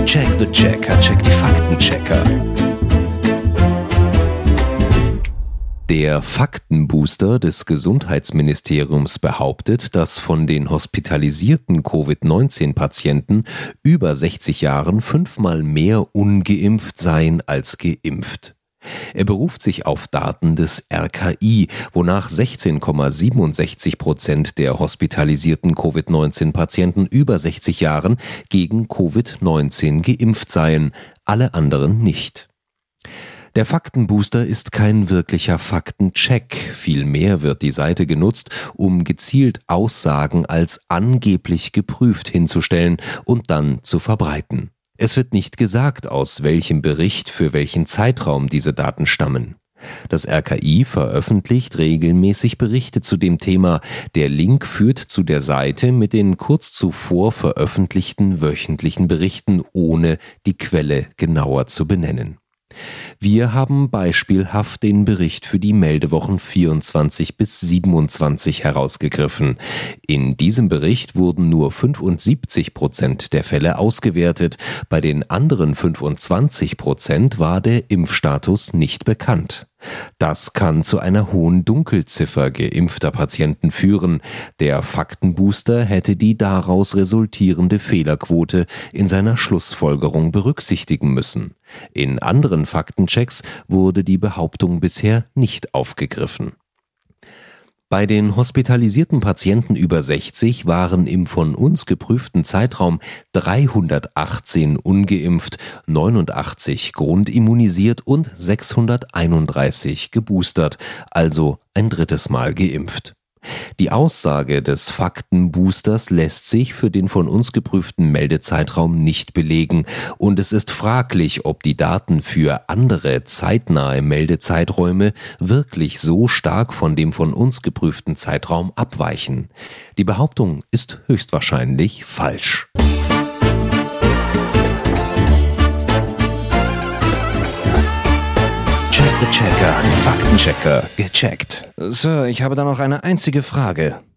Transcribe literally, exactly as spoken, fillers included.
Check the Checker, check die Faktenchecker. Der Faktenbooster des Gesundheitsministeriums behauptet, dass von den hospitalisierten Covid neunzehn Patienten über sechzig Jahren fünfmal mehr ungeimpft seien als geimpft. Er beruft sich auf Daten des R K I, wonach sechzehn Komma siebenundsechzig Prozent der hospitalisierten Covid neunzehn Patienten über sechzig Jahren gegen Covid neunzehn geimpft seien, alle anderen nicht. Der Faktenbooster ist kein wirklicher Faktencheck, vielmehr wird die Seite genutzt, um gezielt Aussagen als angeblich geprüft hinzustellen und dann zu verbreiten. Es wird nicht gesagt, aus welchem Bericht für welchen Zeitraum diese Daten stammen. Das R K I veröffentlicht regelmäßig Berichte zu dem Thema. Der Link führt zu der Seite mit den kurz zuvor veröffentlichten wöchentlichen Berichten, ohne die Quelle genauer zu benennen. Wir haben beispielhaft den Bericht für die Meldewochen vierundzwanzig bis siebenundzwanzig herausgegriffen. In diesem Bericht wurden nur fünfundsiebzig Prozent der Fälle ausgewertet, bei den anderen fünfundzwanzig Prozent war der Impfstatus nicht bekannt. Das kann zu einer hohen Dunkelziffer geimpfter Patienten führen. Der Faktenbooster hätte die daraus resultierende Fehlerquote in seiner Schlussfolgerung berücksichtigen müssen. In anderen Faktenchecks wurde die Behauptung bisher nicht aufgegriffen. Bei den hospitalisierten Patienten über sechzig waren im von uns geprüften Zeitraum dreihundertachtzehn ungeimpft, neunundachtzig grundimmunisiert und sechshunderteinunddreißig geboostert, also ein drittes Mal geimpft. Die Aussage des Faktenboosters lässt sich für den von uns geprüften Meldezeitraum nicht belegen und es ist fraglich, ob die Daten für andere zeitnahe Meldezeiträume wirklich so stark von dem von uns geprüften Zeitraum abweichen. Die Behauptung ist höchstwahrscheinlich falsch. Check the Checker, den Faktenchecker, gecheckt. Sir, ich habe da noch eine einzige Frage.